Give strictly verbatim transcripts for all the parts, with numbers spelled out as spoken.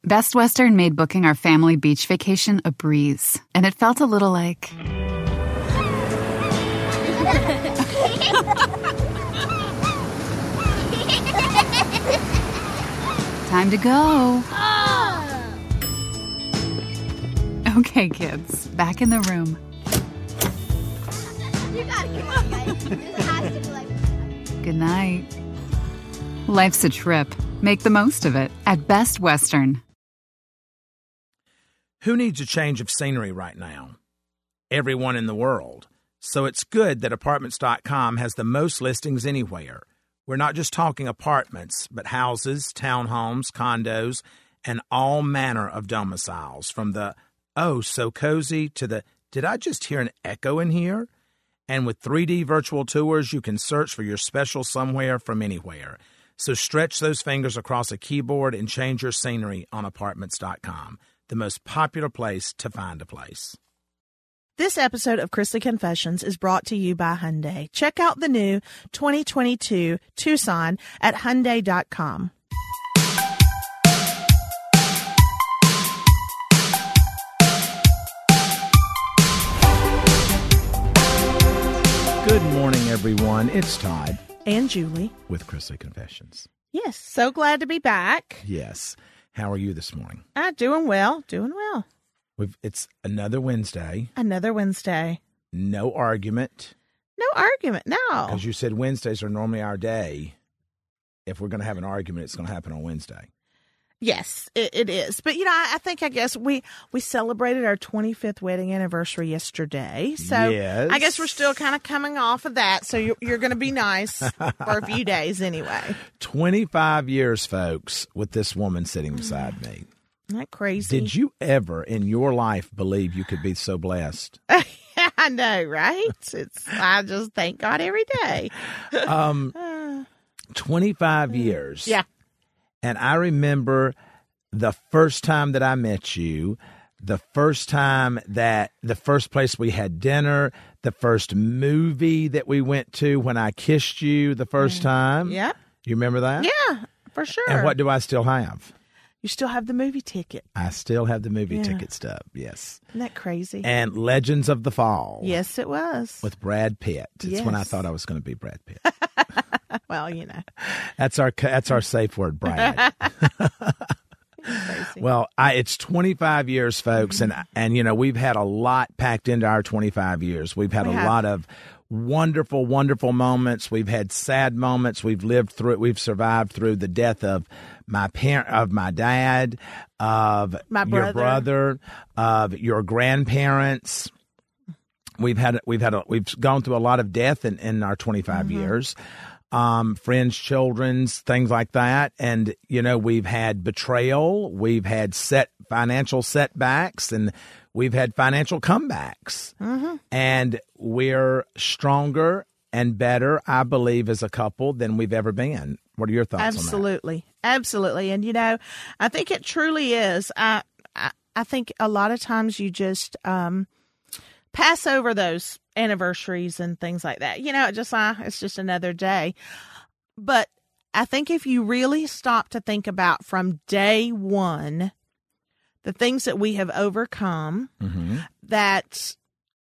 Best Western made booking our family beach vacation a breeze, and it felt a little like... Time to go. Oh. Okay, kids, back in the room. You gotta come on, guys. This has to be like... Good night. Life's a trip. Make the most of it at Best Western. Who needs a change of scenery right now? Everyone in the world. So it's good that Apartments dot com has the most listings anywhere. We're not just talking apartments, but houses, townhomes, condos, and all manner of domiciles. From the, oh, so cozy, to the, did I just hear an echo in here? And with three D virtual tours, you can search for your special somewhere from anywhere. So stretch those fingers across a keyboard and change your scenery on Apartments dot com, the most popular place to find a place. This episode of Chrisley Confessions is brought to you by Hyundai. Check out the new twenty twenty-two Tucson at Hyundai dot com. Good morning, everyone. It's Todd. And Julie. With Chrisley Confessions. Yes, so glad to be back. Yes. How are you this morning? Uh, doing well, doing well. We've, it's another Wednesday. Another Wednesday. No argument. No argument, no. Because you said Wednesdays are normally our day. If we're going to have an argument, it's going to happen on Wednesday. Yes, it, it is. But, you know, I, I think, I guess, we, we celebrated our twenty-fifth wedding anniversary yesterday. So yes. I guess we're still kind of coming off of that. So you're, you're going to be nice for a few days anyway. twenty-five years, folks, with this woman sitting beside me. Isn't that crazy? Did you ever in your life believe you could be so blessed? I know, right? It's I just thank God every day. um, twenty-five years. Yeah. And I remember the first time that I met you, the first time that the first place we had dinner, the first movie that we went to when I kissed you the first time. Yeah. You remember that? Yeah, for sure. And what do I still have? You still have the movie ticket. I still have the movie Yeah. ticket stub, yes. Isn't that crazy? And Legends of the Fall. Yes, it was. With Brad Pitt. It's Yes. when I thought I was going to be Brad Pitt. Well, you know. That's our that's our safe word, Brad. Well, I, it's twenty-five years, folks, and and you know we've had a lot packed into our twenty-five years. We've had We a have. lot of wonderful, wonderful moments. We've had sad moments. We've lived through it. We've survived through the death of my parent, of my dad, of My your brother. brother, of your grandparents. We've had we've had a, we've gone through a lot of death in, in our twenty-five Mm-hmm. years. Um, friends, children's, things like that. And, you know, we've had betrayal. We've had set financial setbacks, and we've had financial comebacks. Mm-hmm. And we're stronger and better, I believe, as a couple than we've ever been. What are your thoughts on that? Absolutely. Absolutely. And, you know, I think it truly is. I, I, I think a lot of times you just um, pass over those anniversaries and things like that. You know, it just uh, it's just another day. But I think if you really stop to think about from day one, the things that we have overcome, Mm-hmm. that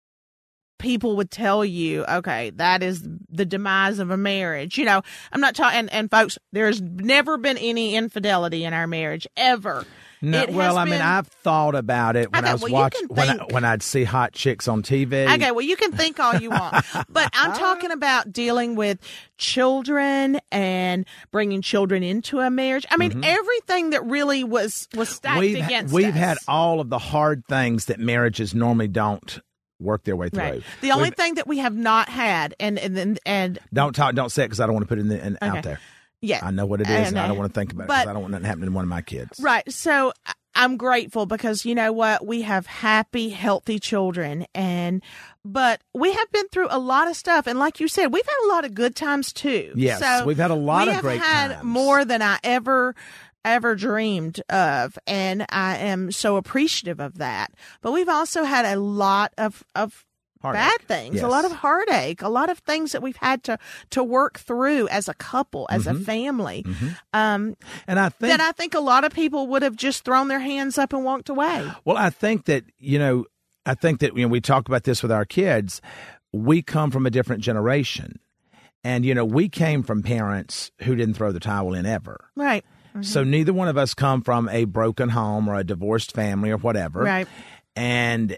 people would tell you, okay, that is the demise of a marriage. You know, I'm not talking, and, and folks, there's never been any infidelity in our marriage, ever. No, It well, has I mean, been- I've thought about it when Okay, I was well, you watching can when I, think. when I'd see hot chicks on T V. Okay, well, you can think all you want, but I'm talking about dealing with children and bringing children into a marriage. I mean, everything that really was was stacked we've against we've us. had all of the hard things that marriages normally don't work their way through. Right. The only We've- thing that we have not had, and and and, and don't talk, don't say it because I don't want to put it in the, in, Okay. out there. yeah, I know what it I is, and I know. don't want to think about it But- because I don't want nothing happening to one of my kids. right. So I- I'm grateful because you know what, we have happy, healthy children, and but we have been through a lot of stuff, and like you said, we've had a lot of good times too. Yes, so we've had a lot we of have great had times. more than I ever ever dreamed of, and I am so appreciative of that. But we've also had a lot of of Heartache. bad things, Yes. a lot of heartache, a lot of things that we've had to, to work through as a couple, as Mm-hmm. a family. Um, And I think that I think a lot of people would have just thrown their hands up and walked away. Well, I think that, you know, I think that, you know, we talk about this with our kids. We come from a different generation. And, you know, we came from parents who didn't throw the towel in ever. Right. So neither one of us come from a broken home or a divorced family or whatever. Right. And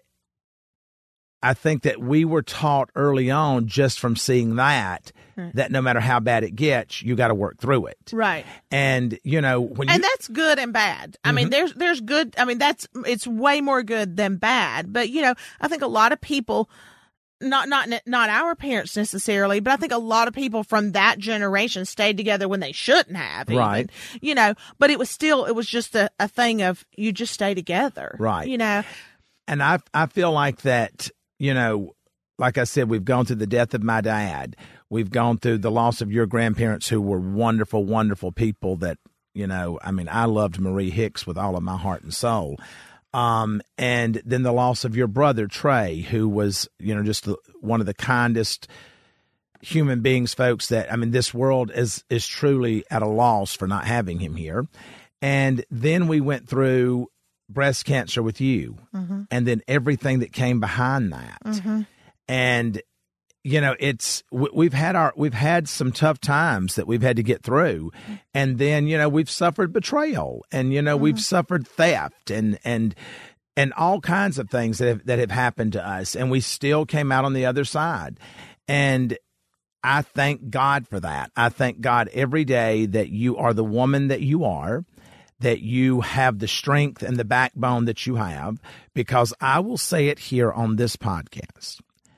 I think that we were taught early on, just from seeing that, Right. that no matter how bad it gets, you got to work through it. Right. And, you know, when And you, that's good and bad. I Mm-hmm. mean, there's there's good. I mean, that's it's way more good than bad. But you know, I think a lot of people, not not not our parents necessarily, but I think a lot of people from that generation stayed together when they shouldn't have. Even, Right. You know, but it was still it was just a, a thing of you just stay together. Right. You know. And I I feel like that, you know, like I said, we've gone through the death of my dad. We've gone through the loss of your grandparents, who were wonderful, wonderful people that, you know, I mean, I loved Marie Hicks with all of my heart and soul. Um, and then the loss of your brother, Trey, who was, you know, just the, one of the kindest human beings, folks, that, I mean, this world is, is truly at a loss for not having him here. And then we went through breast cancer with you, Mm-hmm. and then everything that came behind that. Mm-hmm. And, you know, it's, we- we've had our, we've had some tough times that we've had to get through. And then, you know, we've suffered betrayal, and, you know, we've suffered theft and, and, and all kinds of things that have, that have happened to us. And we still came out on the other side. And I thank God for that. I thank God every day that you are the woman that you are, that you have the strength and the backbone that you have, because I will say it here on this podcast.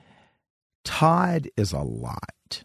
Todd is a lot,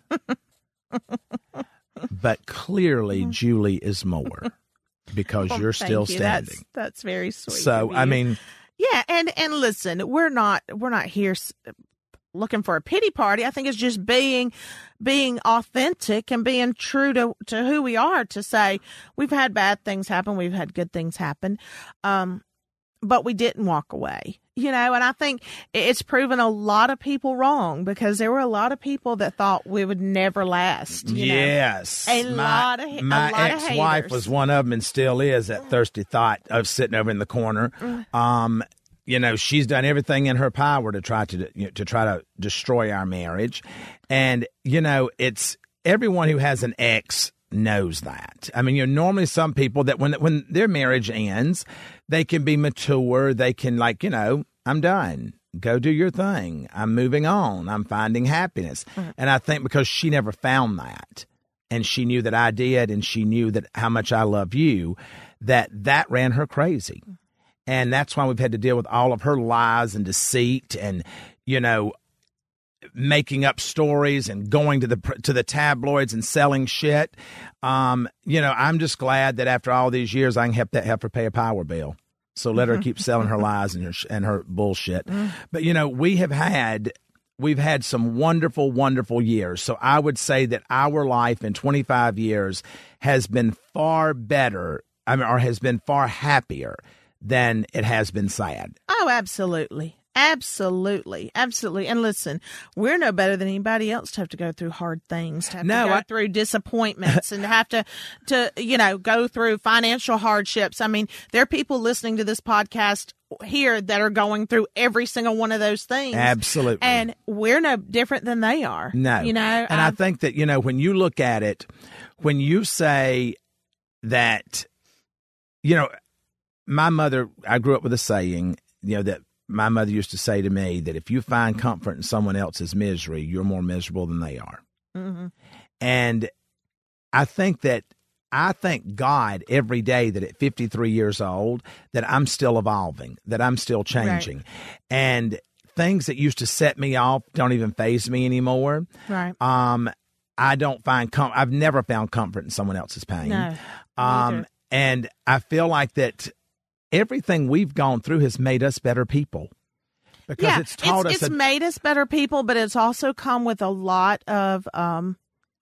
but clearly Julie is more, because Well, you're thank still you. standing. That's, that's very sweet. So, of I you. mean, Yeah, and and listen, we're not we're not here s- looking for a pity party. I think it's just being being authentic and being true to to who we are, to say we've had bad things happen, we've had good things happen, um, but we didn't walk away. You know, and I think it's proven a lot of people wrong, because there were a lot of people that thought we would never last. You know? yes. A my, lot of- a my lot of ex-wife haters. was one of them, and still is, that thirsty thought of sitting over in the corner. Um, you know, she's done everything in her power to try to you know, to try to destroy our marriage. And, you know, it's everyone who has an ex knows that. I mean, you know, normally some people that when when their marriage ends, they can be mature. They can, like, you know, I'm done. Go do your thing. I'm moving on. I'm finding happiness. And I think because she never found that, and she knew that I did, and she knew that how much I love you, that that ran her crazy. And that's why we've had to deal with all of her lies and deceit, and, you know, making up stories and going to the to the tabloids and selling shit. Um, you know, I'm just glad that after all these years, I can help that help her pay a power bill. So let her keep selling her lies and her and her bullshit. But, you know, we have had we've had some wonderful, wonderful years. So I would say that our life in twenty-five years has been far better, I mean, or has been far happier than it has been sad. Oh, absolutely. Absolutely. Absolutely. And listen, we're no better than anybody else to have to go through hard things, to have No, to go I- through disappointments, and to have to, to, you know, go through financial hardships. I mean, there are people listening to this podcast here that are going through every single one of those things. Absolutely. And we're no different than they are. No. You know, and I, I- think that, you know, when you look at it, when you say that, you know, my mother, I grew up with a saying, you know, that my mother used to say to me, that if you find comfort in someone else's misery, you're more miserable than they are. Mm-hmm. And I think that I thank God every day that at fifty-three years old, that I'm still evolving, that I'm still changing. Right. And things that used to set me off don't even faze me anymore. Right. Um, I don't find com- I've never found comfort in someone else's pain. No. Um, neither. and I feel like that everything we've gone through has made us better people, because yeah, it's taught it's, us. it's a- made us better people, but it's also come with a lot of um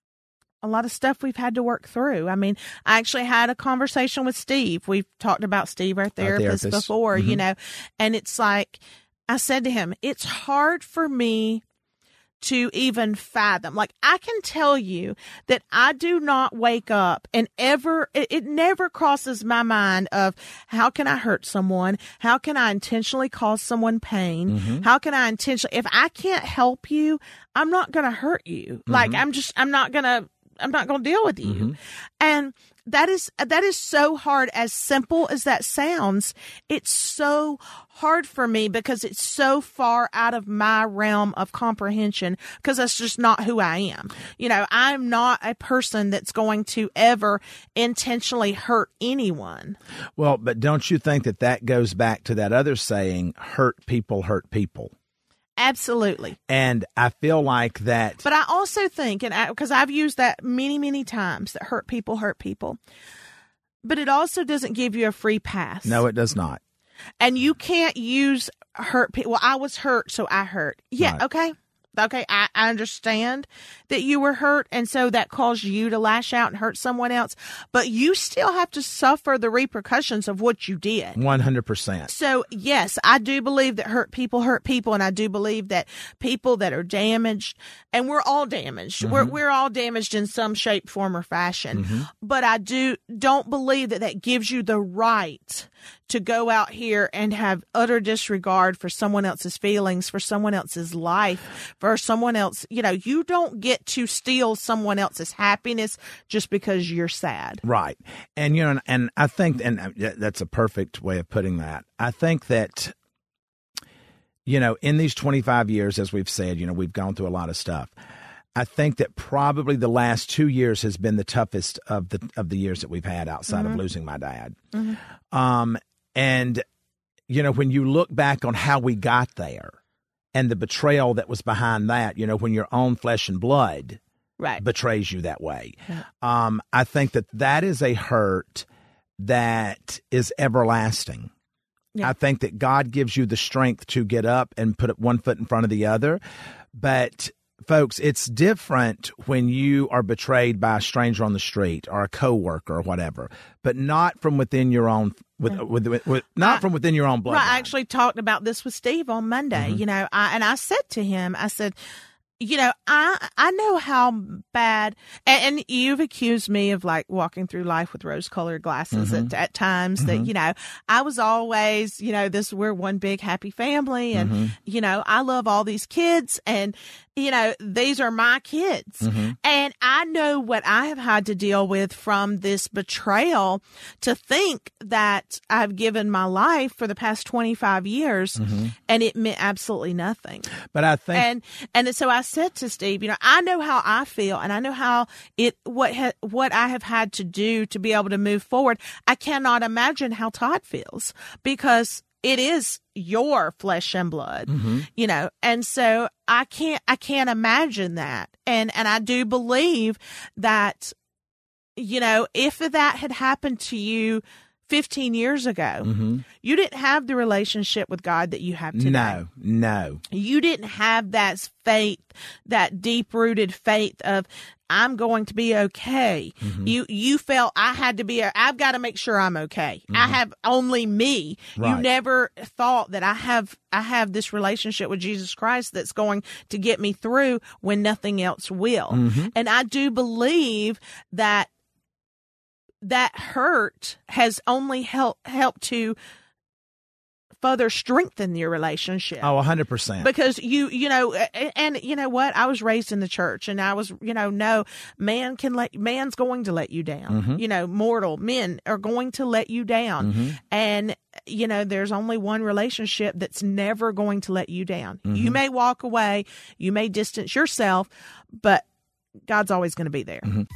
a lot of stuff we've had to work through. I mean, I actually had a conversation with Steve. We've talked about Steve, our therapist, therapist. before, you Mhm. know, and it's like I said to him, it's hard for me to even fathom. Like, I can tell you that I do not wake up and ever, it, it never crosses my mind of how can I hurt someone? How can I intentionally cause someone pain? Mm-hmm. How can I intentionally, if I can't help you, I'm not going to hurt you. Mm-hmm. Like, I'm just, I'm not going to, I'm not going to deal with you. Mm-hmm. And that is, that is so hard. As simple as that sounds, it's so hard for me because it's so far out of my realm of comprehension, because that's just not who I am. You know, I'm not a person that's going to ever intentionally hurt anyone. Well, but don't you think that that goes back to that other saying, hurt people hurt people? Absolutely. And I feel like that. But I also think, and because I've used that many, many times, that hurt people hurt people. But it also doesn't give you a free pass. No, it does not. And you can't use hurt people. Well, I was hurt, so I hurt. Yeah, Right. okay. Okay, I, I understand that you were hurt, and so that caused you to lash out and hurt someone else. But you still have to suffer the repercussions of what you did. one hundred percent. So, yes, I do believe that hurt people hurt people, and I do believe that people that are damaged, and we're all damaged. Mm-hmm. We're we're all damaged in some shape, form, or fashion. Mm-hmm. But I do don't believe that that gives you the right to go out here and have utter disregard for someone else's feelings, for someone else's life, for someone else. You know, you don't get to steal someone else's happiness just because you're sad. Right. And, you know, and I think, and that's a perfect way of putting that. I think that, you know, in these twenty-five years, as we've said, you know, we've gone through a lot of stuff. I think that probably the last two years has been the toughest of the of the years that we've had outside mm-hmm. of losing my dad. Mm-hmm. Um, and, you know, when you look back on how we got there and the betrayal that was behind that, you know, when your own flesh and blood right. betrays you that way, yeah. um, I think that that is a hurt that is everlasting. Yeah. I think that God gives you the strength to get up and put one foot in front of the other. But folks, it's different when you are betrayed by a stranger on the street or a coworker or whatever, but not from within your own, with, yeah. with, with, with not I, from within your own blood. Right, I actually talked about this with Steve on Monday. Mm-hmm. You know, I, and I said to him, I said, you know, I I know how bad, and, and you've accused me of like walking through life with rose-colored glasses mm-hmm. at, at times. Mm-hmm. That, you know, I was always, you know, this we're one big happy family, and mm-hmm. you know, I love all these kids, and you know, these are my kids, mm-hmm. and I know what I have had to deal with from this betrayal. To think that I've given my life for the past twenty-five years, mm-hmm. and it meant absolutely nothing. But I think, and and so I said to Steve, you know, I know how I feel, and I know how it what ha, what I have had to do to be able to move forward. I cannot imagine how Todd feels, because it is your flesh and blood, mm-hmm. you know, and so I can't I can't imagine that, and and I do believe that, you know, if that had happened to you fifteen years ago, mm-hmm. you didn't have the relationship with God that you have today. No, no. You didn't have that faith, that deep-rooted faith of, I'm going to be okay. Mm-hmm. You you felt I had to be, a, I've got to make sure I'm okay. Mm-hmm. I have only me. Right. You never thought that I have I have this relationship with Jesus Christ that's going to get me through when nothing else will. Mm-hmm. And I do believe that that hurt has only helped help to further strengthen your relationship. Oh, one hundred percent. Because you, you know, and you know what? I was raised in the church, and I was, you know, no, man can let, man's going to let you down. Mm-hmm. You know, mortal men are going to let you down. Mm-hmm. And, you know, there's only one relationship that's never going to let you down. Mm-hmm. You may walk away, you may distance yourself, but God's always going to be there. Mm-hmm.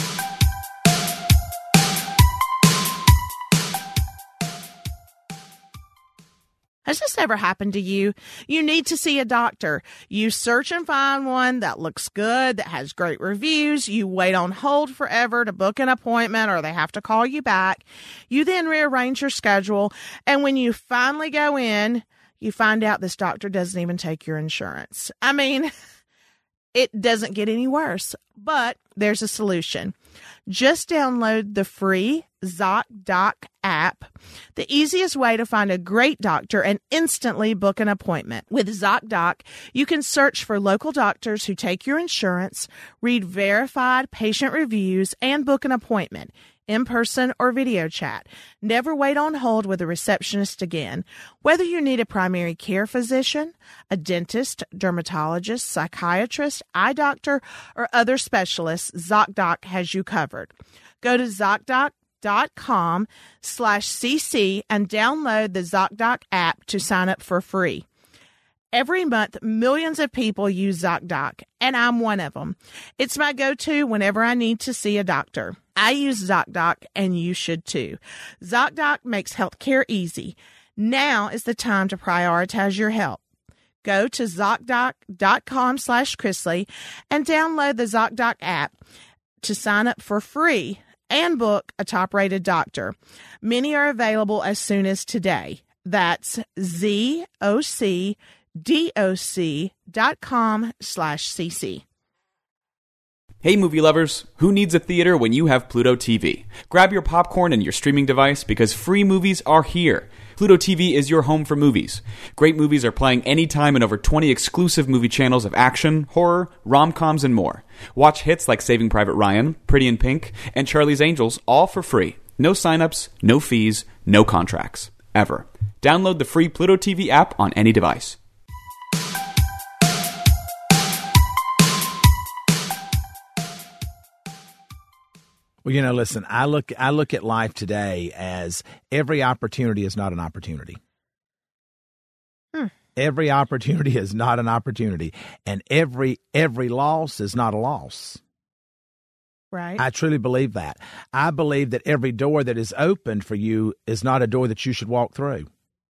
Has this ever happened to you? You need to see a doctor. You search and find one that looks good, that has great reviews. You wait on hold forever to book an appointment, or they have to call you back. You then rearrange your schedule. And when you finally go in, you find out this doctor doesn't even take your insurance. I mean, it doesn't get any worse, but there's a solution. Just download the free ZocDoc app, the easiest way to find a great doctor and instantly book an appointment. With ZocDoc, you can search for local doctors who take your insurance, read verified patient reviews, and book an appointment, in person or video chat. Never wait on hold with a receptionist again. Whether you need a primary care physician, a dentist, dermatologist, psychiatrist, eye doctor, or other specialists, ZocDoc has you covered. Go to ZocDoc.com slash CC and download the ZocDoc app to sign up for free. Every month, millions of people use ZocDoc, and I'm one of them. It's my go-to whenever I need to see a doctor. I use ZocDoc, and you should too. ZocDoc makes healthcare easy. Now is the time to prioritize your health. Go to ZocDoc.com slash Chrisley and download the ZocDoc app to sign up for free and book a top-rated doctor. Many are available as soon as today. That's Z-O-C doc.com slash cc. Hey movie lovers, who needs a theater when you have Pluto T V? Grab your popcorn and your streaming device because free movies are here. Pluto T V is your home for movies. Great movies are playing anytime in over twenty exclusive movie channels of action, horror, rom-coms, and more. Watch hits like Saving Private Ryan, Pretty in Pink, and Charlie's Angels all for free. No signups, no fees, no contracts. Ever. Download the free Pluto T V app on any device. Well, you know, listen, I look I look at life today as every opportunity is not an opportunity. Hmm. Every opportunity is not an opportunity, and every every loss is not a loss. Right. I truly believe that. I believe that every door that is opened for you is not a door that you should walk through.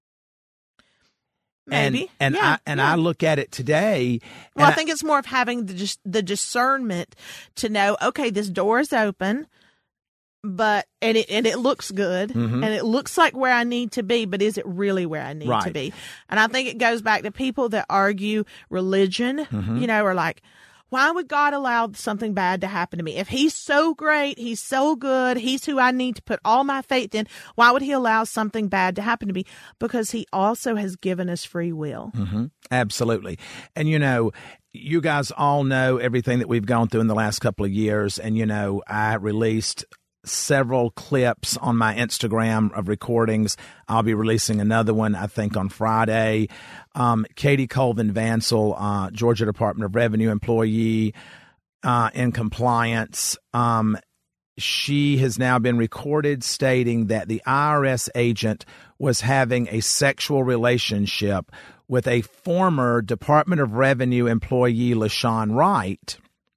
Maybe. And, and yeah, I and yeah. I look at it today. Well, I I think it's more of having the just the discernment to know, okay, this door is open, but and it and it looks good, mm-hmm. and it looks like where I need to be, but is it really where I need right. to be? And I think it goes back to people that argue religion, mm-hmm. you know, are like, why would God allow something bad to happen to me? If he's so great, he's so good, he's who I need to put all my faith in, why would he allow something bad to happen to me? Because he also has given us free will. Mm-hmm. Absolutely. And, you know, you guys all know everything that we've gone through in the last couple of years. And, you know, I released several clips on my Instagram of recordings. I'll be releasing another one, I think, on Friday. Um, Katie Colvin Vansel, uh, Georgia Department of Revenue employee uh, in compliance. Um, she has now been recorded stating that the I R S agent was having a sexual relationship with a former Department of Revenue employee, LaShawn Wright.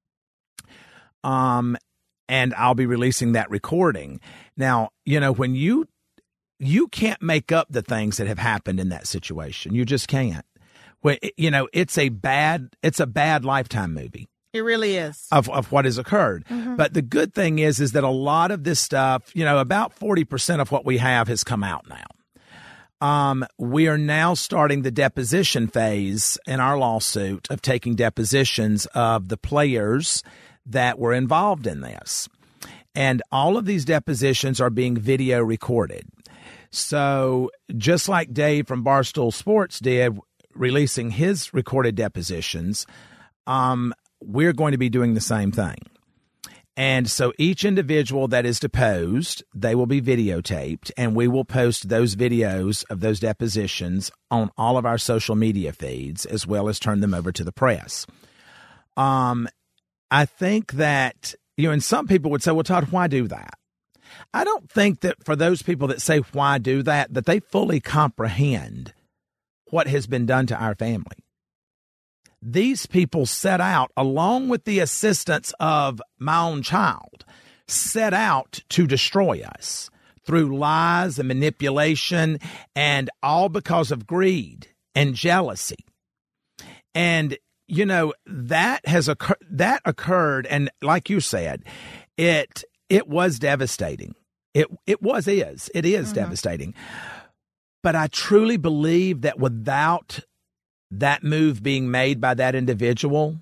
Um, and I'll be releasing that recording. Now, you know, when you you can't make up the things that have happened in that situation. You just can't. When, you know, it's a bad it's a bad Lifetime movie. It really is. Of of what has occurred. Mm-hmm. But the good thing is, is that a lot of this stuff, you know, about forty percent of what we have has come out now. Um, we are now starting the deposition phase in our lawsuit of taking depositions of the players that were involved in this. And all of these depositions are being video recorded. So just like Dave from Barstool Sports did, releasing his recorded depositions, um, we're going to be doing the same thing. And so each individual that is deposed, they will be videotaped, and we will post those videos of those depositions on all of our social media feeds, as well as turn them over to the press. Um, I think that, you know, and some people would say, well, Todd, why do that? I don't think that for those people that say, why do that, that they fully comprehend what has been done to our family. These people set out, along with the assistance of my own child, set out to destroy us through lies and manipulation, and all because of greed and jealousy. And, you know, that has occurred, that occurred. And like you said, it, it was devastating. It, it was, is, it is mm-hmm. devastating. But I truly believe that without that move being made by that individual,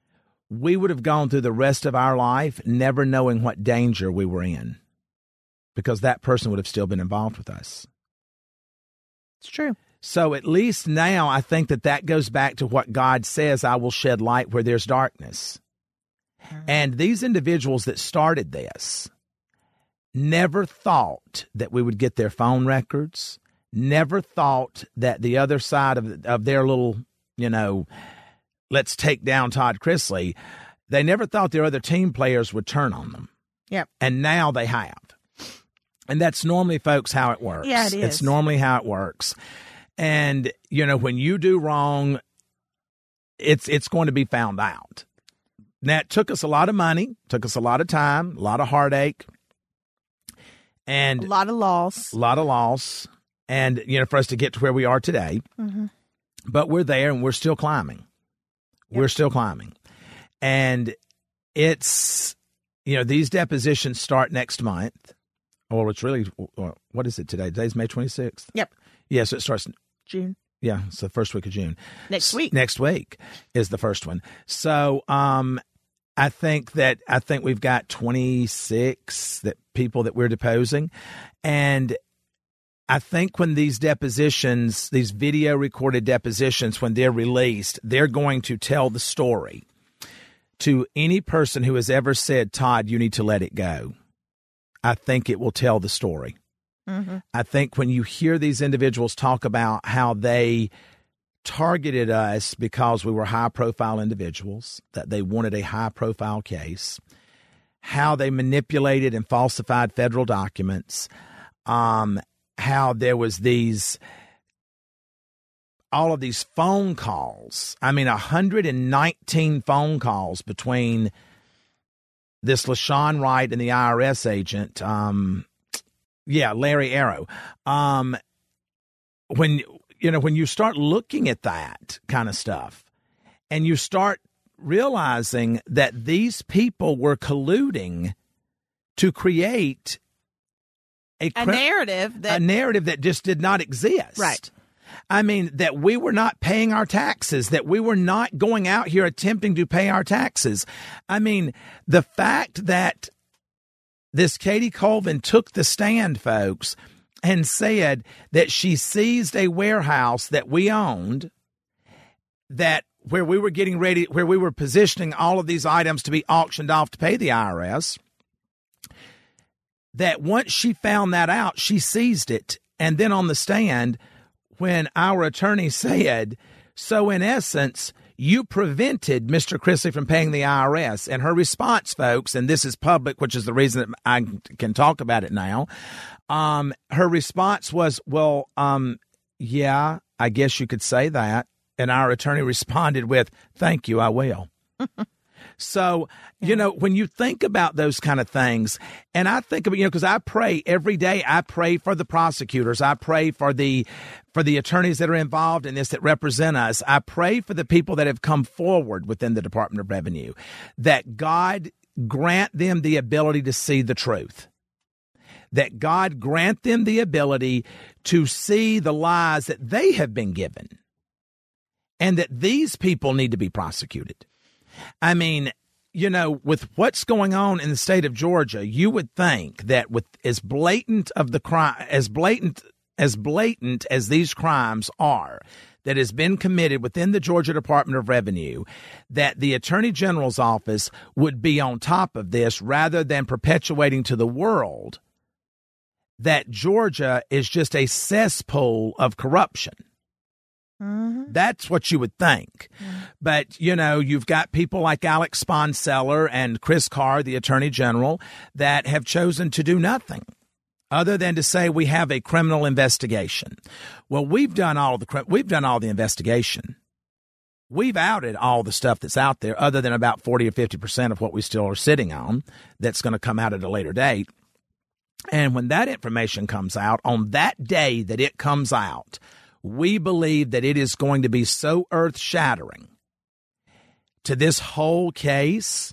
we would have gone through the rest of our life never knowing what danger we were in. because that person would have still been involved with us. It's true. So at least now I think that that goes back to what God says, I will shed light where there's darkness. And these individuals that started this never thought that we would get their phone records, never thought that the other side of, of their little, you know, let's take down Todd Chrisley, they never thought their other team players would turn on them. Yep. And now they have. And that's normally, folks, how it works. Yeah, it is. It's normally how it works. And, you know, when you do wrong, it's it's going to be found out. Now, it took us a lot of money, took us a lot of time, a lot of heartache, and A lot of loss. a lot of loss, and, you know, for us to get to where we are today. Mm-hmm. But we're there, and we're still climbing. Yep. We're still climbing. And it's, you know, these depositions start next month. Well, it's really, what is it today? Today's May twenty-sixth? Yep. Yeah, so it starts, June. yeah, it's the first week of June. Next week. Next week is the first one. So um, I think that, I think we've got twenty-six that people that we're deposing. And I think when these depositions, these video recorded depositions, when they're released, they're going to tell the story to any person who has ever said, Todd, you need to let it go. I think it will tell the story. Mm-hmm. I think when you hear these individuals talk about how they targeted us because we were high-profile individuals, that they wanted a high-profile case, how they manipulated and falsified federal documents, um, how there was these, all of these phone calls. I mean, one hundred nineteen phone calls between this LaShawn Wright and the I R S agent, um, yeah, Larry Arrow. Um, when, you know, when you start looking at that kind of stuff and you start realizing that these people were colluding to create a, A cri- narrative that a narrative that just did not exist. Right. I mean, that we were not paying our taxes, that we were not going out here attempting to pay our taxes. I mean, the fact that this Katie Colvin took the stand, folks, and said that she seized a warehouse that we owned, that where we were getting ready, where we were positioning all of these items to be auctioned off to pay the I R S, that once she found that out, she seized it. And then on the stand, when our attorney said, so in essence, you prevented Mister Chrisley from paying the I R S. And her response, folks, and this is public, which is the reason that I can talk about it now. Um, her response was, well, um, yeah, I guess you could say that. And our attorney responded with, thank you, I will. So, you know, when you think about those kind of things, and I think about, you know, because I pray every day, I pray for the prosecutors. I pray for the for the attorneys that are involved in this that represent us. I pray for the people that have come forward within the Department of Revenue, that God grant them the ability to see the truth, that God grant them the ability to see the lies that they have been given, and that these people need to be prosecuted. I mean, you know, with what's going on in the state of Georgia, you would think that with as blatant of the crime, as blatant as blatant as these crimes are, that has been committed within the Georgia Department of Revenue, that the Attorney General's office would be on top of this rather than perpetuating to the world that Georgia is just a cesspool of corruption. Mm-hmm. That's what you would think. Mm-hmm. But, you know, you've got people like Alex Sponseller and Chris Carr, the Attorney General, that have chosen to do nothing other than to say we have a criminal investigation. Well, we've done all the we've done all the investigation. We've outed all the stuff that's out there, other than about forty or fifty percent of what we still are sitting on that's going to come out at a later date. And when that information comes out, on that day that it comes out, we believe that it is going to be so earth-shattering to this whole case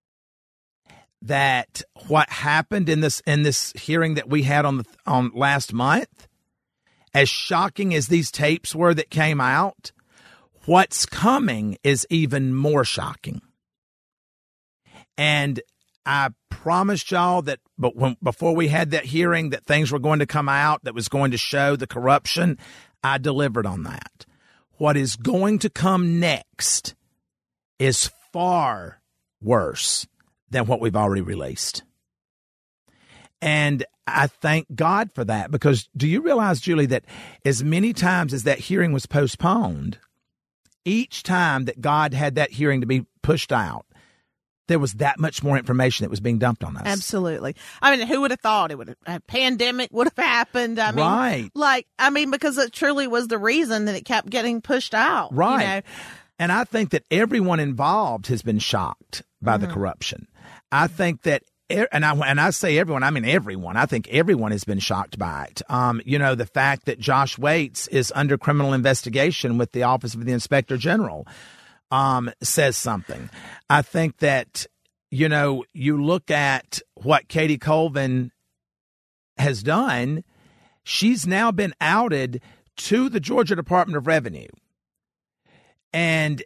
that what happened in this in this hearing that we had on the on last month, as shocking as these tapes were that came out, what's coming is even more shocking. And I promised y'all that, but when, before we had that hearing, that things were going to come out that was going to show the corruption. I delivered on that. What is going to come next is far worse than what we've already released. And I thank God for that, because do you realize, Julie, that as many times as that hearing was postponed, each time that God had that hearing to be pushed out, there was that much more information that was being dumped on us. Absolutely. I mean, who would have thought it would have, a pandemic would have happened? I mean, right. Like, I mean, because it truly was the reason that it kept getting pushed out. Right. You know? And I think that everyone involved has been shocked by mm-hmm. the corruption. I think that, and I, and I say everyone, I mean everyone. I think everyone has been shocked by it. Um, you know, the fact that Josh Waits is under criminal investigation with the Office of the Inspector General um, says something. I think that, you know, you look at what Katie Colvin has done. She's now been outed to the Georgia Department of Revenue. And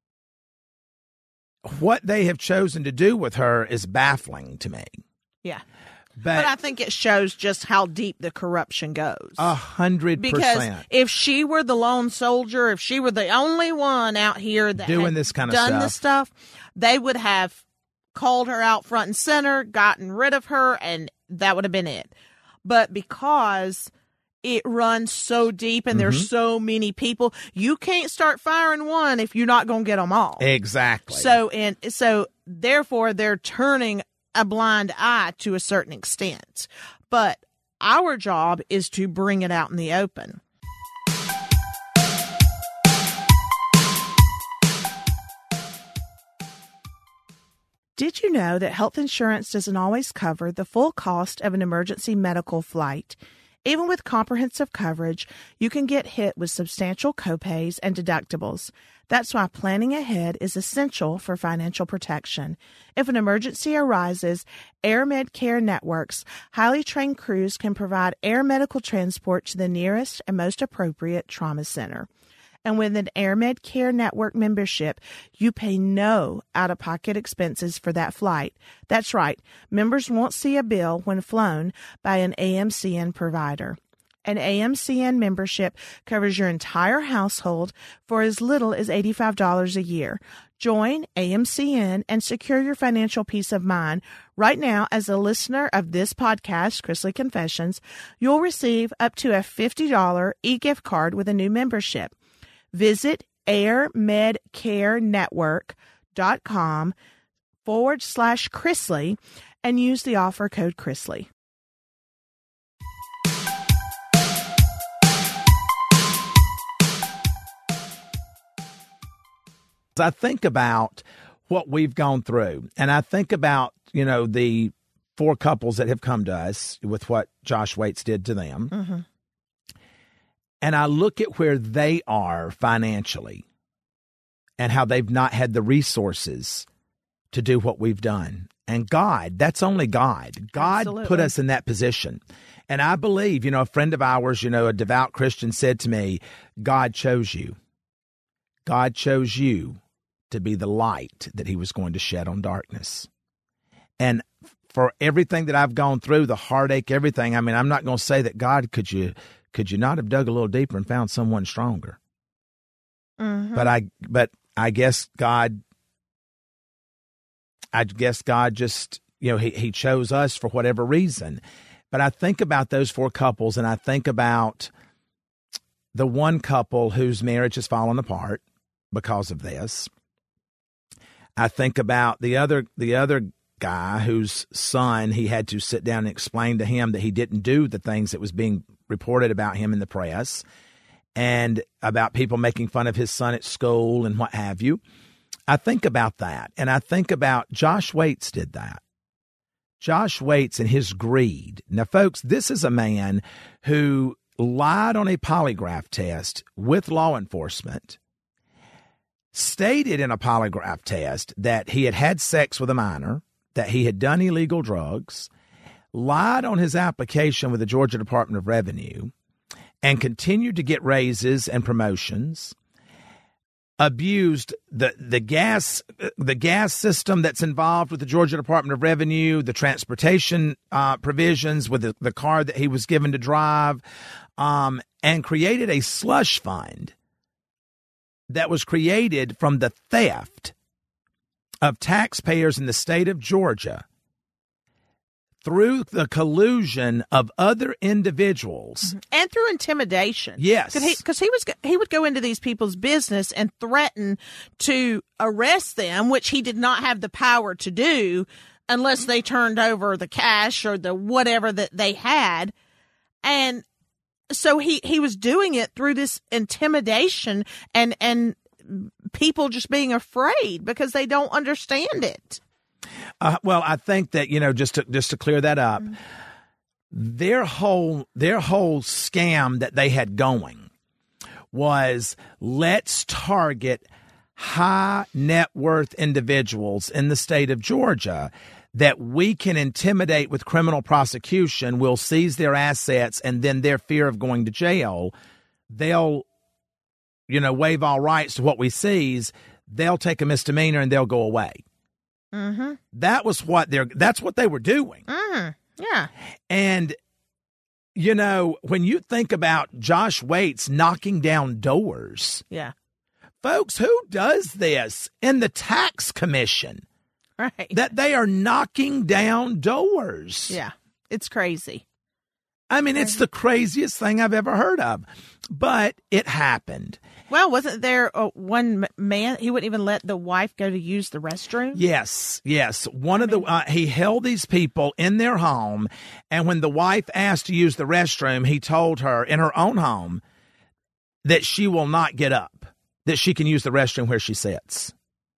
what they have chosen to do with her is baffling to me. Yeah. But, but I think it shows just how deep the corruption goes. A hundred percent. Because if she were the lone soldier, if she were the only one out here that doing had this kind of done stuff. this stuff, they would have called her out front and center, gotten rid of her, and that would have been it. But because it runs so deep and mm-hmm. there's so many people, you can't start firing one if you're not going to get them all. Exactly. So, and so therefore they're turning a blind eye to a certain extent. But our job is to bring it out in the open. Did you know that health insurance doesn't always cover the full cost of an emergency medical flight? Even with comprehensive coverage, you can get hit with substantial copays and deductibles. That's why planning ahead is essential for financial protection. If an emergency arises, AirMed Care Network's highly trained crews can provide air medical transport to the nearest and most appropriate trauma center. And with an AirMed Care Network membership, you pay no out-of-pocket expenses for that flight. That's right. Members won't see a bill when flown by an A M C N provider. An A M C N membership covers your entire household for as little as eighty-five dollars a year. Join A M C N and secure your financial peace of mind. Right now, as a listener of this podcast, Chrisley Confessions, you'll receive up to a fifty dollars e-gift card with a new membership. Visit airmedcarenetwork.com forward slash Chrisley and use the offer code Chrisley. I think about what we've gone through, and I think about, you know, the four couples that have come to us with what Josh Waits did to them. Mm-hmm. And I look at where they are financially and how they've not had the resources to do what we've done. And God, that's only God. God Absolutely. Put us in that position. And I believe, you know, a friend of ours, you know, a devout Christian said to me, God chose you. God chose you to be the light that he was going to shed on darkness. And for everything that I've gone through, the heartache, everything, I mean, I'm not going to say that, God, could you could you not have dug a little deeper and found someone stronger? Mm-hmm. But I but I guess God I guess God just, you know, he, he chose us for whatever reason. But I think about those four couples, and I think about the one couple whose marriage has fallen apart because of this. I think about the other the other guy whose son, he had to sit down and explain to him that he didn't do the things that was being reported about him in the press, and about people making fun of his son at school and what have you. I think about that, and I think about Josh Waits did that. Josh Waits and his greed. Now, folks, this is a man who lied on a polygraph test with law enforcement, stated in a polygraph test that he had had sex with a minor, that he had done illegal drugs, lied on his application with the Georgia Department of Revenue, and continued to get raises and promotions, abused the the gas the gas system that's involved with the Georgia Department of Revenue, the transportation uh, provisions with the, the car that he was given to drive, um, and created a slush fund that was created from the theft of taxpayers in the state of Georgia through the collusion of other individuals and through intimidation. Yes, because he, 'cause he was he would go into these people's business and threaten to arrest them, which he did not have the power to do unless they turned over the cash or the whatever that they had. And so he, he was doing it through this intimidation and and people just being afraid because they don't understand it. Uh, well, I think that, you know, just to, just to clear that up, mm-hmm. their whole their whole scam that they had going was, let's target high net worth individuals in the state of Georgia that we can intimidate with criminal prosecution. We'll seize their assets, and then their fear of going to jail, they'll, you know, waive all rights to what we seize. They'll take a misdemeanor and they'll go away. Mm-hmm. That was what they're, that's what they were doing. Mm, yeah. And, you know, when you think about Josh Waits knocking down doors. Yeah. Folks, who does this in the tax commission? Right. That they are knocking down doors. Yeah. It's crazy. I mean, it's the craziest thing I've ever heard of, but it happened. Well, wasn't there uh, one man, he wouldn't even let the wife go to use the restroom? Yes, yes. One I of mean, the, uh, he held these people in their home, and when the wife asked to use the restroom, he told her in her own home that she will not get up, that she can use the restroom where she sits.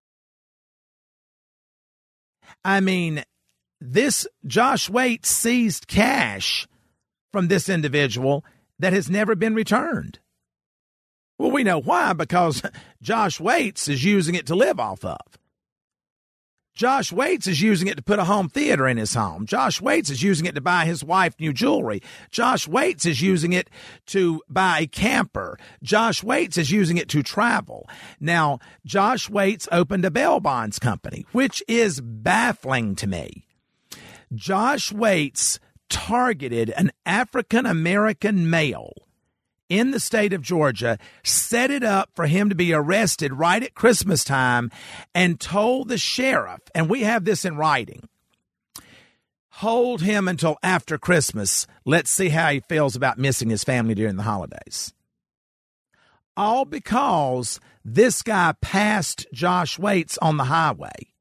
I mean, this Josh Waits seized cash from this individual that has never been returned. Well, we know why, because Josh Waits is using it to live off of. Josh Waits is using it to put a home theater in his home. Josh Waits is using it to buy his wife new jewelry. Josh Waits is using it to buy a camper. Josh Waits is using it to travel. Now, Josh Waits opened a bail bonds company, which is baffling to me. Josh Waits targeted an African-American male in the state of Georgia, set it up for him to be arrested right at Christmas time, and told the sheriff, and we have this in writing, hold him until after Christmas. Let's see how he feels about missing his family during the holidays. All because this guy passed Josh Waits on the highway.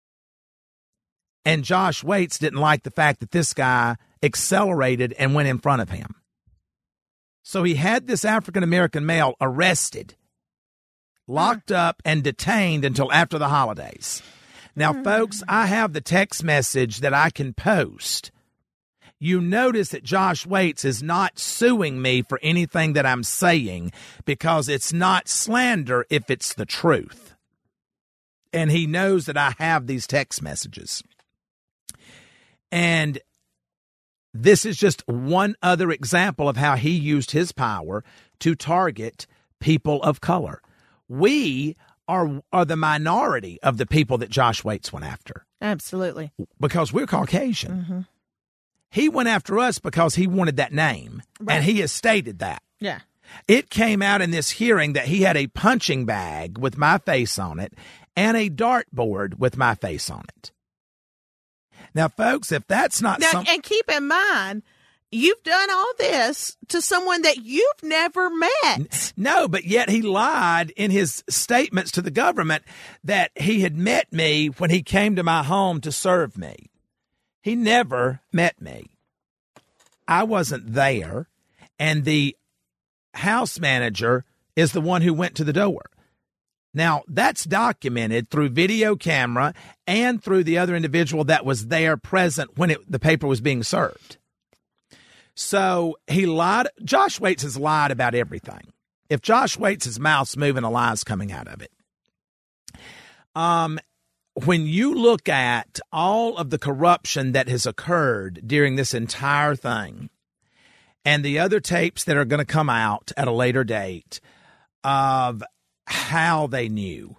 And Josh Waits didn't like the fact that this guy accelerated and went in front of him. So he had this African-American male arrested, locked up, and detained until after the holidays. Now, folks, I have the text message that I can post. You notice that Josh Waits is not suing me for anything that I'm saying, because it's not slander if it's the truth. And he knows that I have these text messages. And this is just one other example of how he used his power to target people of color. We are are the minority of the people that Josh Waits went after. Absolutely. Because we're Caucasian. Mm-hmm. He went after us because he wanted that name, right. And he has stated that. Yeah. It came out in this hearing that he had a punching bag with my face on it and a dartboard with my face on it. Now, folks, if that's not now, some- and keep in mind, you've done all this to someone that you've never met. No, but yet he lied in his statements to the government that he had met me when he came to my home to serve me. He never met me. I wasn't there, and the house manager is the one who went to the door. Now, that's documented through video camera and through the other individual that was there present when it, the paper was being served. So he lied. Josh Waits has lied about everything. If Josh Waits' mouth's moving, a lie's coming out of it. Um, when you look at all of the corruption that has occurred during this entire thing, and the other tapes that are going to come out at a later date of how they knew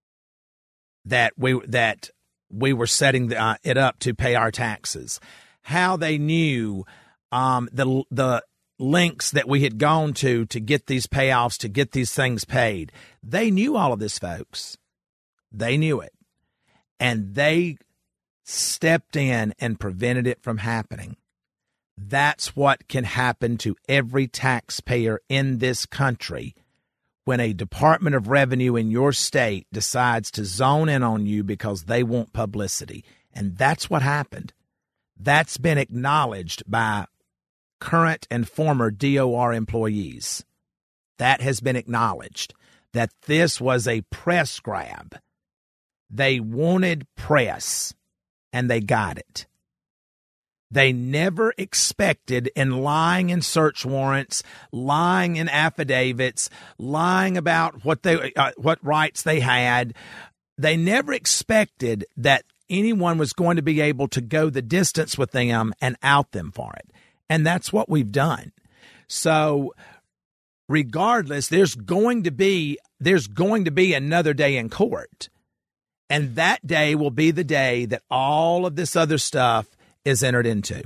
that we that we were setting the, uh, it up to pay our taxes, how they knew um, the the links that we had gone to to get these payoffs, to get these things paid. They knew all of this, folks. They knew it. And they stepped in and prevented it from happening. That's what can happen to every taxpayer in this country when a Department of Revenue in your state decides to zone in on you because they want publicity. And that's what happened. That's been acknowledged by current and former D O R employees. That has been acknowledged, that this was a press grab. They wanted press, and they got it. They never expected, in lying in search warrants, lying in affidavits, lying about what they uh, what rights they had, they never expected that anyone was going to be able to go the distance with them and out them for it. And that's what we've done. So regardless, there's going to be there's going to be another day in court. And that day will be the day that all of this other stuff is entered into.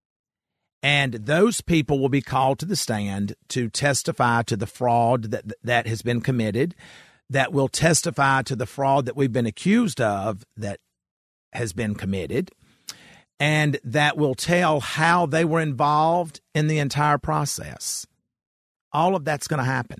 And those people will be called to the stand to testify to the fraud that that has been committed, that will testify to the fraud that we've been accused of that has been committed, and that will tell how they were involved in the entire process. All of that's going to happen.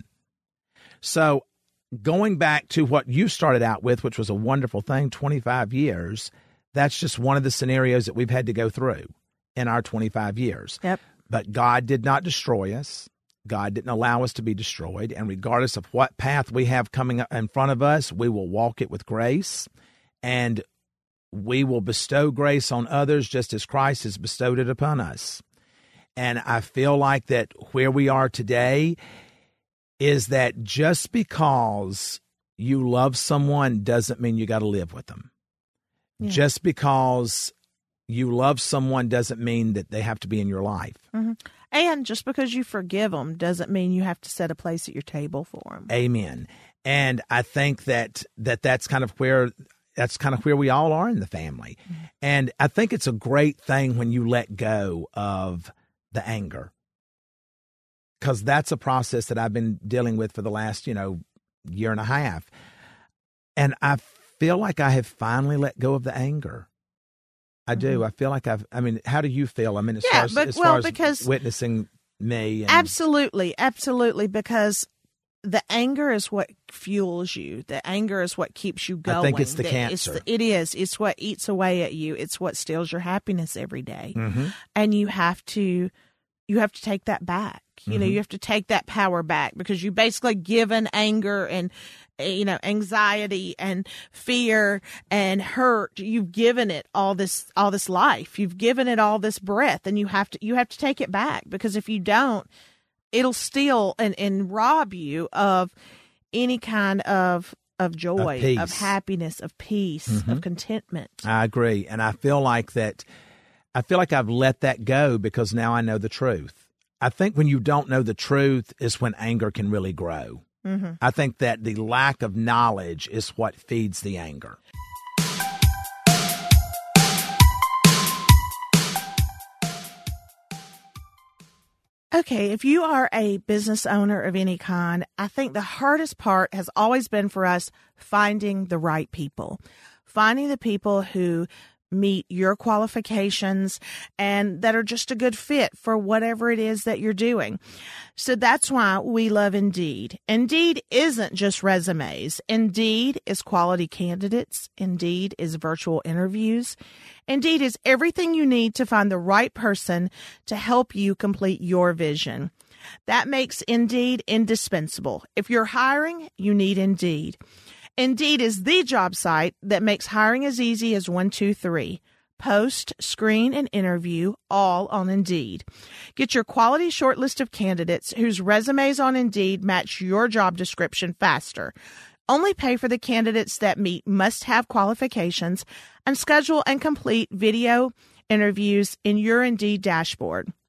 So going back to what you started out with, which was a wonderful thing, twenty-five years, that's just one of the scenarios that we've had to go through in our twenty-five years. Yep. But God did not destroy us. God didn't allow us to be destroyed. And regardless of what path we have coming up in front of us, we will walk it with grace, and we will bestow grace on others just as Christ has bestowed it upon us. And I feel like that where we are today is that just because you love someone doesn't mean you got to live with them. Yeah. Just because you love someone doesn't mean that they have to be in your life. Mm-hmm. And just because you forgive them doesn't mean you have to set a place at your table for them. Amen. And I think that, that that's kind of where that's kind of where we all are in the family. Mm-hmm. And I think it's a great thing when you let go of the anger, because that's a process that I've been dealing with for the last, you know, year and a half. And I feel like I have finally let go of the anger. I mm-hmm. do. I feel like I've, I mean, how do you feel? I mean, as yeah, far as, but, as, well, far as because witnessing me. And, absolutely. Absolutely. Because the anger is what fuels you. The anger is what keeps you going. I think it's the, the It's cancer. the, it is. It's what eats away at you. It's what steals your happiness every day. Mm-hmm. And you have to, you have to take that back. You Mm-hmm. know, you have to take that power back, because you basically given anger and, you know, anxiety and fear and hurt. You've given it all this, all this life. You've given it all this breath, and you have to, you have to take it back, because if you don't, it'll steal and, and rob you of any kind of, of joy, of, of happiness, of peace, mm-hmm. of contentment. I agree. And I feel like that, I feel like I've let that go because now I know the truth. I think when you don't know the truth is when anger can really grow. Mm-hmm. I think that the lack of knowledge is what feeds the anger. Okay, if you are a business owner of any kind, I think the hardest part has always been for us finding the right people, finding the people who meet your qualifications and that are just a good fit for whatever it is that you're doing. So that's why we love Indeed. Indeed isn't just resumes. Indeed is quality candidates. Indeed is virtual interviews. Indeed is everything you need to find the right person to help you complete your vision. That makes Indeed indispensable. If you're hiring, you need Indeed. Indeed is the job site that makes hiring as easy as one, two, three. Post, screen, and interview all on Indeed. Get your quality short list of candidates whose resumes on Indeed match your job description faster. Only pay for the candidates that meet must-have qualifications, and schedule and complete video interviews in your Indeed dashboard.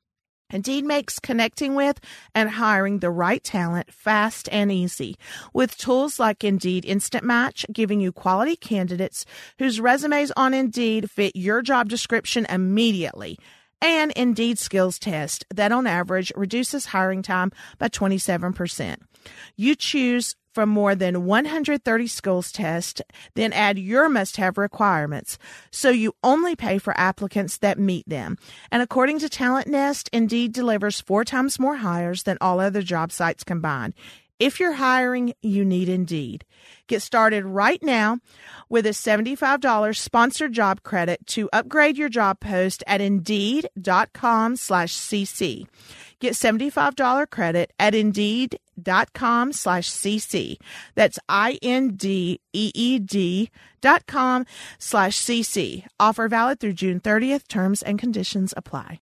Indeed makes connecting with and hiring the right talent fast and easy. With tools like Indeed Instant Match, giving you quality candidates whose resumes on Indeed fit your job description immediately. And Indeed Skills Test that on average reduces hiring time by twenty-seven percent. You choose from more than one hundred thirty skills tests, then add your must-have requirements, so you only pay for applicants that meet them. And according to Talent Nest, Indeed delivers four times more hires than all other job sites combined. If you're hiring, you need Indeed. Get started right now with a seventy-five dollars sponsored job credit to upgrade your job post at Indeed.com slash CC. Get seventy-five dollars credit at Indeed.com slash CC. That's I-N-D-E-E-D dot com slash CC. Offer valid through June thirtieth. Terms and conditions apply.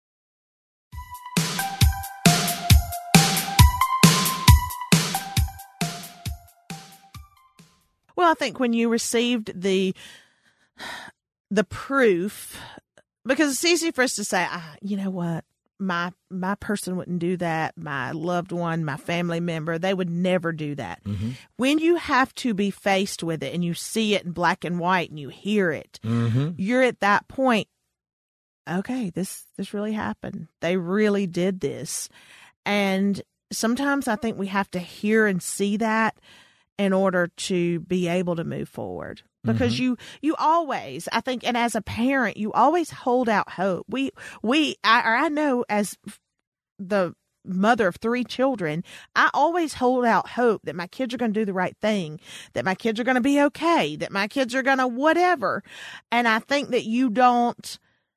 Well, I think when you received the the proof, because it's easy for us to say, ah, you know what, my my person wouldn't do that, my loved one, my family member, they would never do that. Mm-hmm. When you have to be faced with it and you see it in black and white and you hear it, mm-hmm. you're at that point, okay, this this really happened. They really did this. And sometimes I think we have to hear and see that in order to be able to move forward. Because mm-hmm. you you always, I think, and as a parent, you always hold out hope. We, we, I, or I know as the mother of three children, I always hold out hope that my kids are going to do the right thing, that my kids are going to be okay, that my kids are going to whatever. And I think that you don't,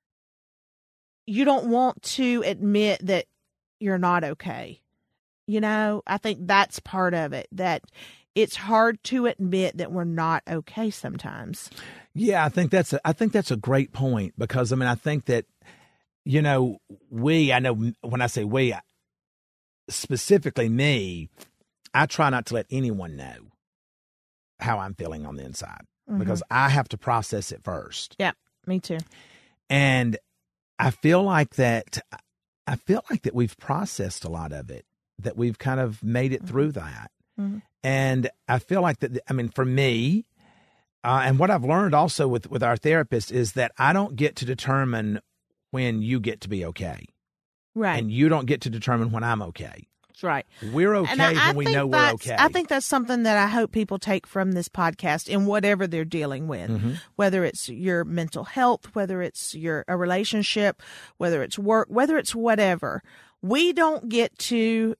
you don't want to admit that you're not okay. You know, I think that's part of it, that it's hard to admit that we're not okay sometimes. Yeah, I think that's a, I think that's a great point, because I mean, I think that, you know, we, I know when I say we, specifically me, I try not to let anyone know how I'm feeling on the inside, mm-hmm. because I have to process it first. Yeah, me too. And I feel like that, I feel like that we've processed a lot of it, that we've kind of made it mm-hmm. through that. Mm-hmm. And I feel like that, I mean, for me, uh, and what I've learned also with, with our therapist is that I don't get to determine when you get to be okay. Right. And you don't get to determine when I'm okay. That's right. We're okay I, I when we know we're okay. I think that's something that I hope people take from this podcast in whatever they're dealing with, mm-hmm. whether it's your mental health, whether it's your a relationship, whether it's work, whether it's whatever. We don't get to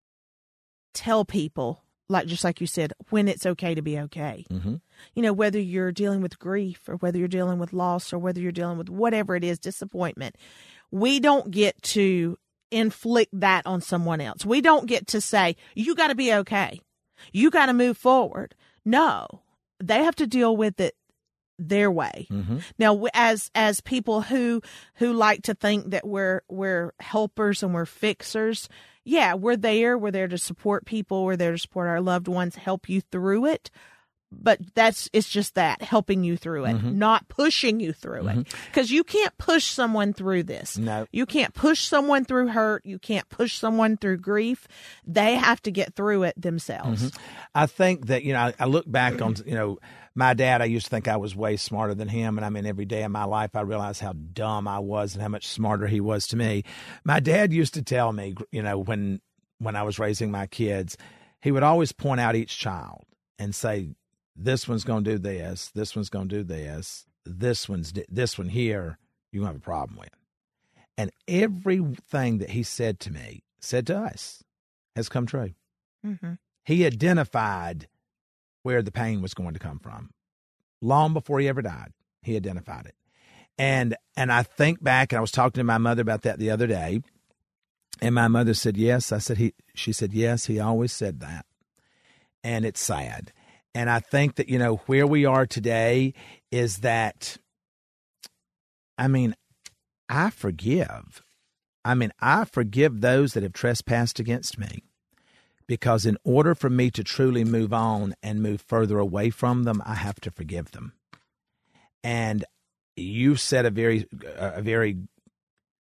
tell people, like just like you said, when it's okay to be okay. Mm-hmm. You know, whether you're dealing with grief or whether you're dealing with loss or whether you're dealing with whatever it is, disappointment, we don't get to inflict that on someone else. We don't get to say, you got to be okay. You got to move forward. No, they have to deal with it their way. Mm-hmm. Now, as as people who who like to think that we're we're helpers and we're fixers, yeah, we're there. We're there to support people. We're there to support our loved ones, help you through it. But that's, it's just that, helping you through it, mm-hmm. not pushing you through mm-hmm. it. Because you can't push someone through this. No. You can't push someone through hurt. You can't push someone through grief. They have to get through it themselves. Mm-hmm. I think that, you know, I, I look back on, you know, my dad, I used to think I was way smarter than him. And I mean, every day of my life, I realized how dumb I was and how much smarter he was to me. My dad used to tell me, you know, when, when I was raising my kids, he would always point out each child and say, this one's going to do this, this one's going to do this, this one's, this one here, you have a problem with. And everything that he said to me, said to us, has come true. Mm-hmm. He identified where the pain was going to come from. Long before he ever died, he identified it. And and I think back, and I was talking to my mother about that the other day, and my mother said, yes. I said, he. She said, yes, he always said that. And it's sad. And I think that, you know, where we are today is that, I mean, I forgive. I mean, I forgive those that have trespassed against me, because in order for me to truly move on and move further away from them, I have to forgive them. And you said a very, a very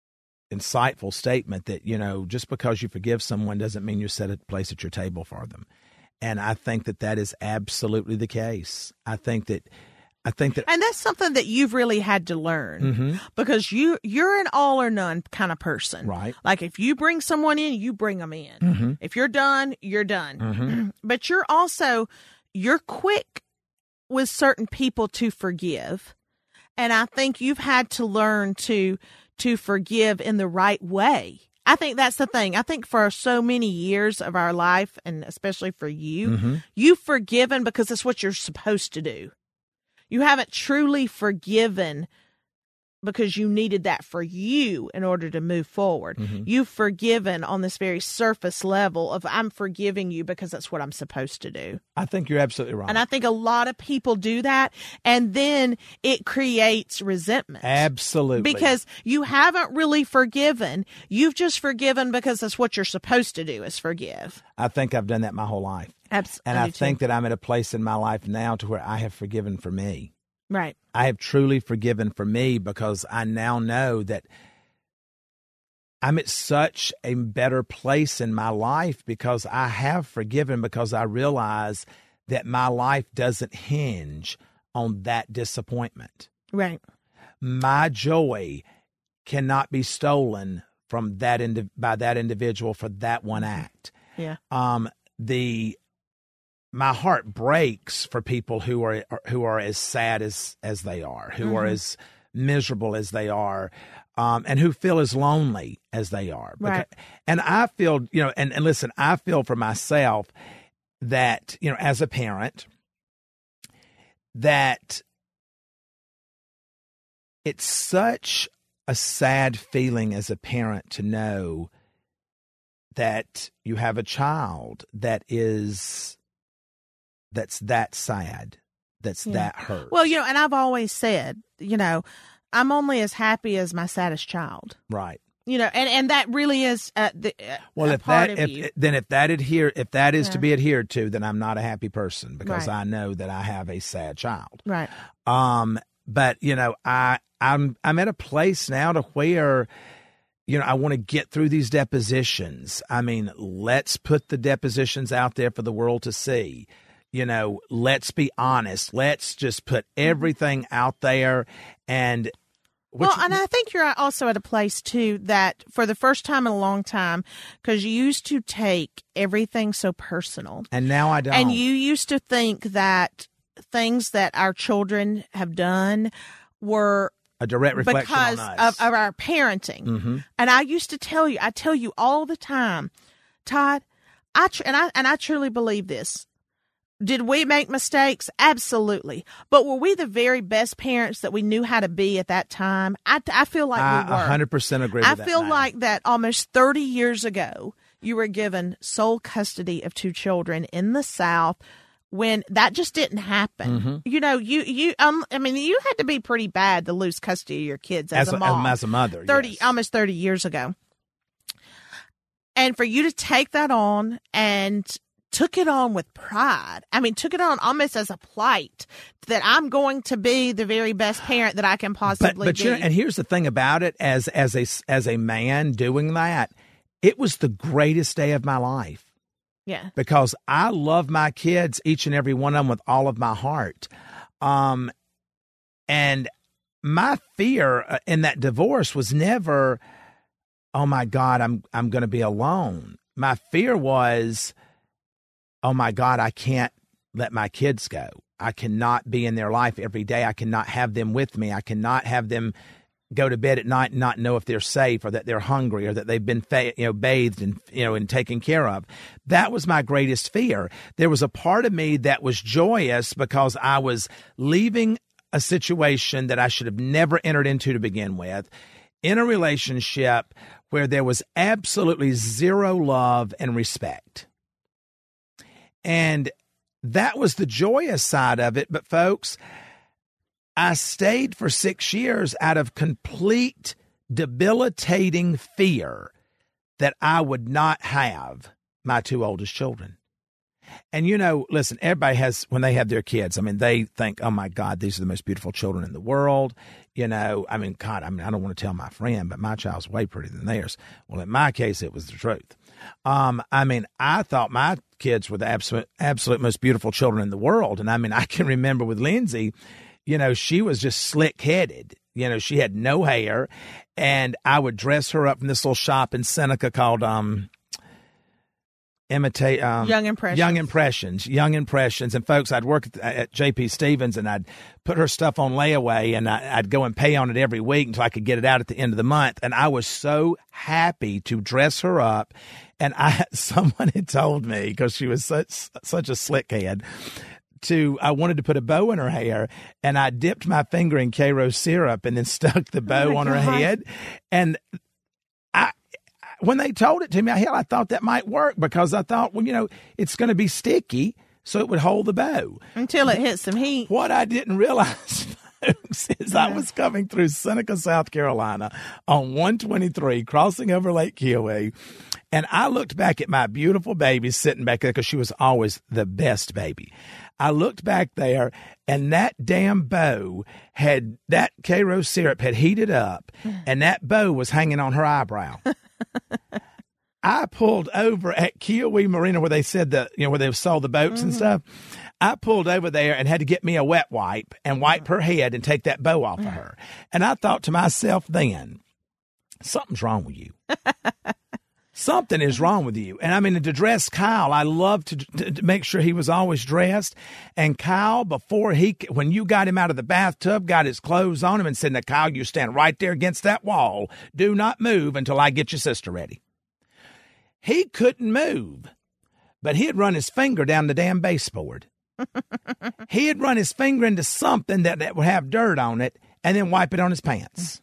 insightful statement that, you know, just because you forgive someone doesn't mean you set a place at your table for them. And I think that that is absolutely the case. I think that, I think that, and that's something that you've really had to learn mm-hmm. because you, you're an all or none kind of person. Right. Like if you bring someone in, you bring them in. Mm-hmm. If you're done, you're done. Mm-hmm. But you're also, you're quick with certain people to forgive. And I think you've had to learn to, to forgive in the right way. I think that's the thing. I think for so many years of our life, and especially for you, Mm-hmm. you've forgiven because it's what you're supposed to do. You haven't truly forgiven because you needed that for you in order to move forward. Mm-hmm. You've forgiven on this very surface level of I'm forgiving you because that's what I'm supposed to do. I think you're absolutely right. And I think a lot of people do that, and then it creates resentment. Absolutely. Because you haven't really forgiven. You've just forgiven because that's what you're supposed to do is forgive. I think I've done that my whole life. Absolutely. And I think that I'm at a place in my life now to where I have forgiven for me. Right. I have truly forgiven for me because I now know that I'm at such a better place in my life because I have forgiven, because I realize that my life doesn't hinge on that disappointment. Right. My joy cannot be stolen from that indi- by that individual for that one act. Yeah. Um, the my heart breaks for people who are who are as sad as as they are, who mm-hmm. are as miserable as they are, um, and who feel as lonely as they are. Right. Because, and I feel, you know, and, and listen, I feel for myself that, you know, as a parent, that it's such a sad feeling as a parent to know that you have a child that is that's that sad, that's yeah. that hurt. Well, you know, and I've always said, you know, I'm only as happy as my saddest child. Right. You know, and, and that really is uh, the uh, well, a if part that of if you. then if that adhere if that is Yeah. to be adhered to, then I'm not a happy person because Right. I know that I have a sad child. Right. Um, but you know, I I'm I'm at a place now to where, you know, I want to get through these depositions. I mean, let's put the depositions out there for the world to see. You know, let's be honest. Let's just put everything out there. And which, well, and I think you're also at a place, too, that for the first time in a long time, because you used to take everything so personal. and now I don't. And you used to think that things that our children have done were a direct reflection because on us. of, of our parenting. Mm-hmm. And I used to tell you, I tell you all the time, Todd, I tr- and I and I truly believe this. Did we make mistakes? Absolutely. But were we the very best parents that we knew how to be at that time? I, I feel like I we were. one hundred percent agree with I that. feel now. like that almost thirty years ago, you were given sole custody of two children in the South when that just didn't happen. Mm-hmm. You know, you, you, um, I mean, you had to be pretty bad to lose custody of your kids as, as a mom. as a mother, thirty, yes. almost thirty years ago. And for you to take that on and took it on with pride. I mean, took it on almost as a plight that I'm going to be the very best parent that I can possibly but, but be. You know, and here's the thing about it: as as a as a man doing that, it was the greatest day of my life. Yeah, because I love my kids, each and every one of them, with all of my heart. Um, and my fear in that divorce was never, oh my God, I'm I'm going to be alone. My fear was, oh my God, I can't let my kids go. I cannot be in their life every day. I cannot have them with me. I cannot have them go to bed at night and not know if they're safe or that they're hungry or that they've been fa- you know, bathed and, you know, and taken care of. That was my greatest fear. There was a part of me that was joyous because I was leaving a situation that I should have never entered into to begin with, in a relationship where there was absolutely zero love and respect. And that was the joyous side of it. But folks, I stayed for six years out of complete debilitating fear that I would not have my two oldest children. And, you know, listen, everybody has, when they have their kids, I mean, they think, oh, my God, these are the most beautiful children in the world. You know, I mean, God, I mean, I don't want to tell my friend, but my child's way prettier than theirs. Well, in my case, it was the truth. Um, I mean, I thought my kids were the absolute, absolute most beautiful children in the world. And I mean, I can remember with Lindsay, you know, she was just slick-headed. You know, she had no hair. And I would dress her up in this little shop in Seneca called... um. Imitate um, Young Impressions. Young Impressions, Young Impressions. And folks, I'd work at, at J P. Stevens and I'd put her stuff on layaway and I, I'd go and pay on it every week until I could get it out at the end of the month. And I was so happy to dress her up. And I, someone had told me, because she was such such a slick head, to I wanted to put a bow in her hair, and I dipped my finger in Karo syrup and then stuck the bow Oh on God. her head. And I. When they told it to me, hell, I thought that might work because I thought, well, you know, it's going to be sticky, so it would hold the bow. Until it hit some heat. What I didn't realize, folks, is I was coming through Seneca, South Carolina on one twenty-three, crossing over Lake Kiowee, and I looked back at my beautiful baby sitting back there because she was always the best baby. I looked back there, and that damn bow had, that Karo syrup had heated up, and that bow was hanging on her eyebrow. I pulled over at Kiowee Marina where they said that, you know, where they saw the boats mm-hmm. and stuff. I pulled over there and had to get me a wet wipe and wipe her head and take that bow off of her. And I thought to myself then, something's wrong with you. Something is wrong with you. And I mean, to dress Kyle, I love to, to, to make sure he was always dressed. And Kyle, before he, when you got him out of the bathtub, got his clothes on him and said, now, Kyle, you stand right there against that wall. Do not move until I get your sister ready. He couldn't move, but he'd run his finger down the damn baseboard. He'd run his finger into something that, that would have dirt on it and then wipe it on his pants.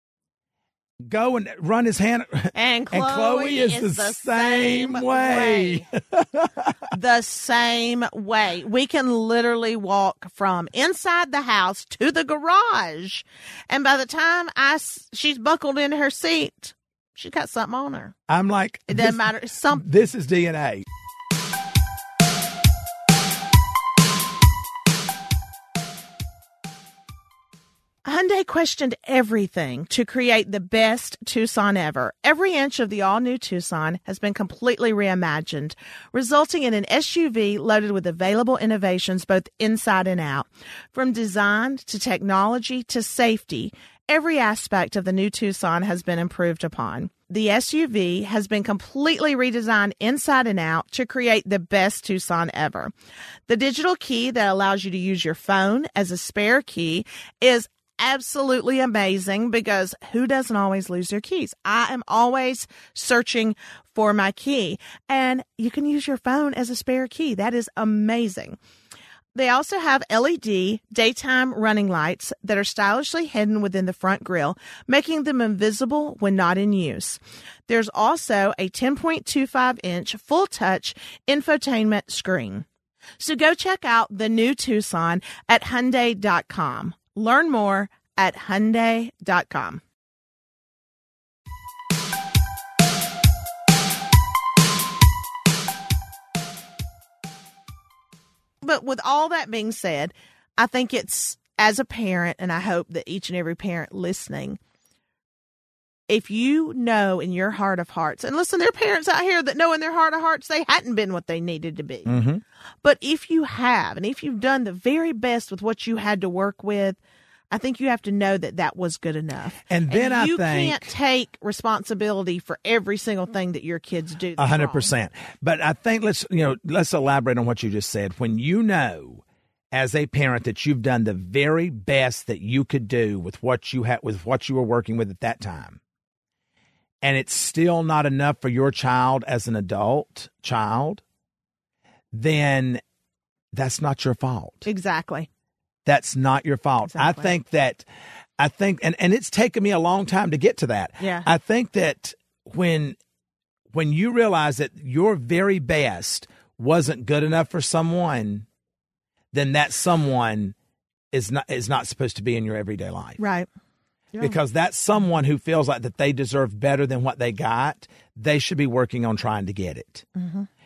Go and run his hand. And Chloe, and Chloe is, is the, the same, same way. way. The same way. We can literally walk from inside the house to the garage. And by the time I, she's buckled into her seat, she's got something on her. I'm like, it doesn't this, matter. It's something. This is D N A. Hyundai questioned everything to create the best Tucson ever. Every inch of the all-new Tucson has been completely reimagined, resulting in an S U V loaded with available innovations both inside and out. From design to technology to safety, every aspect of the new Tucson has been improved upon. The S U V has been completely redesigned inside and out to create the best Tucson ever. The digital key that allows you to use your phone as a spare key is absolutely amazing because who doesn't always lose their keys? I am always searching for my key, and you can use your phone as a spare key. That is amazing. They also have L E D daytime running lights that are stylishly hidden within the front grille, making them invisible when not in use. There's also a ten point two five inch full-touch infotainment screen. So go check out the new Tucson at Hyundai dot com. Learn more at Hyundai dot com. But with all that being said, I think it's, as a parent, and I hope that each and every parent listening, if you know in your heart of hearts, and listen, there are parents out here that know in their heart of hearts they hadn't been what they needed to be. Mm-hmm. But if you have, and if you've done the very best with what you had to work with, I think you have to know that that was good enough. And then and I you think... You can't take responsibility for every single thing that your kids do. A hundred percent. But I think let's, you know, let's elaborate on what you just said. When you know as a parent that you've done the very best that you could do with what you had, with what you were working with at that time, and it's still not enough for your child as an adult child, then that's not your fault. Exactly. That's not your fault. Exactly. I think that, I think, and, and it's taken me a long time to get to that. Yeah. I think that when, when you realize that your very best wasn't good enough for someone, then that someone is not, is not supposed to be in your everyday life. Right. Yeah. Because that's someone who feels like that they deserve better than what they got. They should be working on trying to get it. Mm-hmm.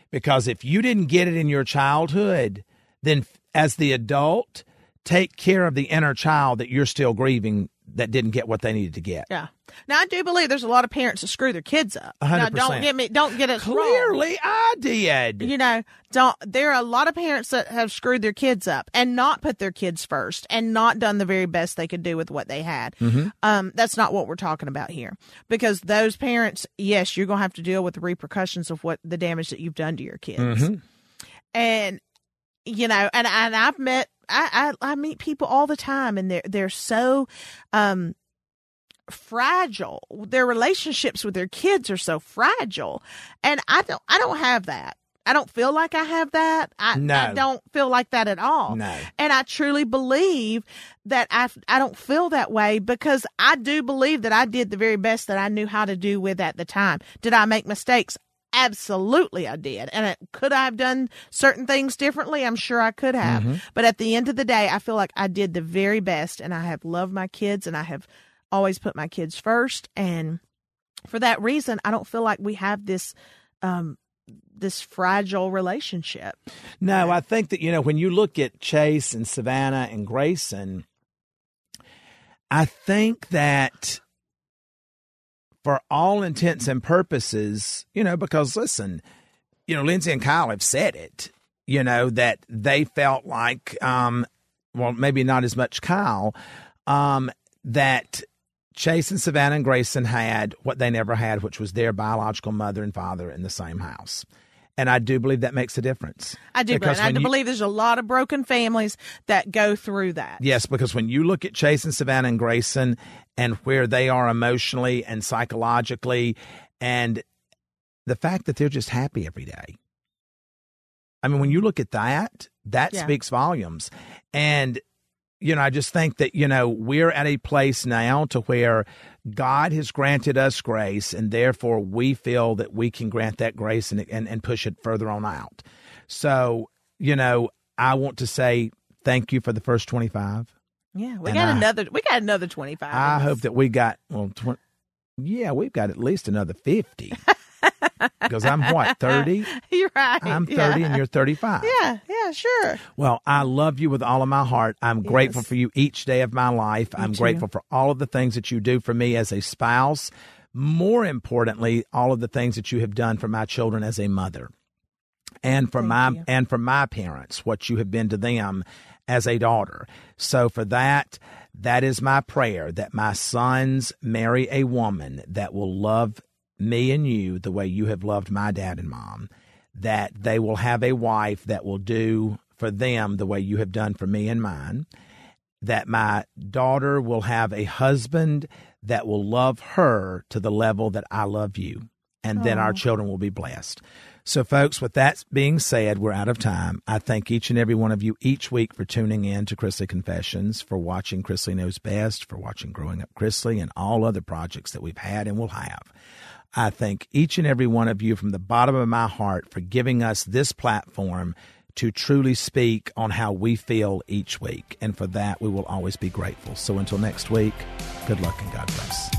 Because if you didn't get it in your childhood, then as the adult, take care of the inner child that you're still grieving that didn't get what they needed to get. Yeah. Now I do believe there's a lot of parents that screw their kids up. one hundred percent. Now don't get me don't get it Clearly wrong. I did. You know, don't there are a lot of parents that have screwed their kids up and not put their kids first and not done the very best they could do with what they had. Mm-hmm. Um, that's not what we're talking about here. Because those parents, yes, you're gonna have to deal with the repercussions of what the damage that you've done to your kids. Mm-hmm. And you know, and, and I've met I, I I meet people all the time, and they're they're so um fragile. Their relationships with their kids are so fragile, and I don't I don't have that. I don't feel like I have that. I, No. I don't feel like that at all. No. And I truly believe that I I don't feel that way because I do believe that I did the very best that I knew how to do with at the time. Did I make mistakes? Absolutely I did. And it, could I have done certain things differently? I'm sure I could have. Mm-hmm. But at the end of the day, I feel like I did the very best, and I have loved my kids, and I have always put my kids first. And for that reason, I don't feel like we have this, um, this fragile relationship. No, I think that, you know, when you look at Chase and Savannah and Grayson, I think that for all intents and purposes, you know, because listen, you know, Lindsay and Kyle have said it, you know, that they felt like, um, well, maybe not as much Kyle, um, that Chase and Savannah and Grayson had what they never had, which was their biological mother and father in the same house. And I do believe that makes a difference. I do, Because believe, I when do you- believe there's a lot of broken families that go through that. Yes, because when you look at Chase and Savannah and Grayson and where they are emotionally and psychologically, and the fact that they're just happy every day. I mean, when you look at that, that Yeah. speaks volumes. And, you know, I just think that, you know, we're at a place now to where God has granted us grace, and therefore we feel that we can grant that grace and, and, and push it further on out. So, you know, I want to say thank you for the first twenty-five. Yeah, we And got I- another. We got another twenty-five. I in hope this. that we got, well, tw- yeah, we've got at least another fifty. Because I'm what, thirty? You're right. I'm yeah. thirty and you're thirty-five. Yeah, yeah, sure. Well, I love you with all of my heart. I'm grateful Yes. for you each day of my life. I'm too. grateful for all of the things that you do for me as a spouse. More importantly, all of the things that you have done for my children as a mother. And for Thank my you. and for my parents, what you have been to them as a daughter. So for that, that is my prayer, that my sons marry a woman that will love me and you the way you have loved my dad and mom, that they will have a wife that will do for them the way you have done for me and mine, that my daughter will have a husband that will love her to the level that I love you, and then our children will be blessed. So, folks, with that being said, we're out of time. I thank each and every one of you each week for tuning in to Chrisley Confessions, for watching Chrisley Knows Best, for watching Growing Up Chrisley, and all other projects that we've had and will have. I thank each and every one of you from the bottom of my heart for giving us this platform to truly speak on how we feel each week. And for that, we will always be grateful. So until next week, good luck and God bless.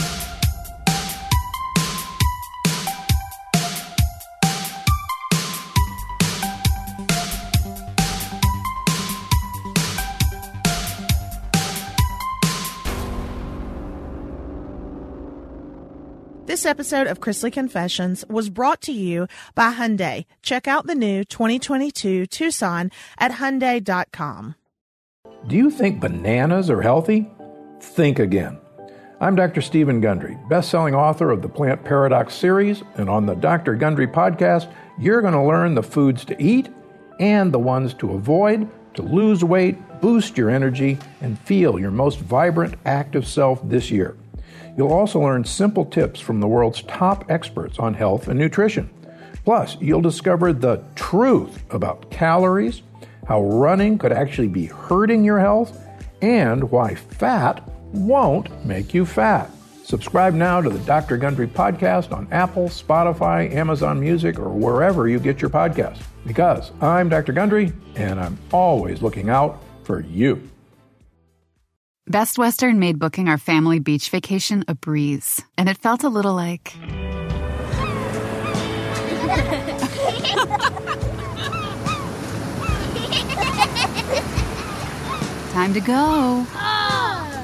This episode of Chrisley Confessions was brought to you by Hyundai. Check out the new twenty twenty-two Tucson at Hyundai dot com. Do you think bananas are healthy? Think again. I'm Doctor Stephen Gundry, best-selling author of the Plant Paradox series, and on the Doctor Gundry podcast, you're going to learn the foods to eat and the ones to avoid to lose weight, boost your energy, and feel your most vibrant, active self this year. You'll also learn simple tips from the world's top experts on health and nutrition. Plus, you'll discover the truth about calories, how running could actually be hurting your health, and why fat won't make you fat. Subscribe now to the Doctor Gundry podcast on Apple, Spotify, Amazon Music, or wherever you get your podcasts. Because I'm Doctor Gundry, and I'm always looking out for you. Best Western made booking our family beach vacation a breeze, and it felt a little like Time to go. Oh.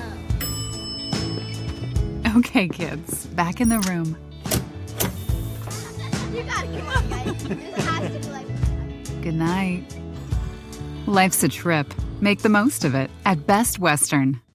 Okay, kids, back in the room. You gotta come on, guys. This has to be like. Good night. Life's a trip. Make the most of it at Best Western.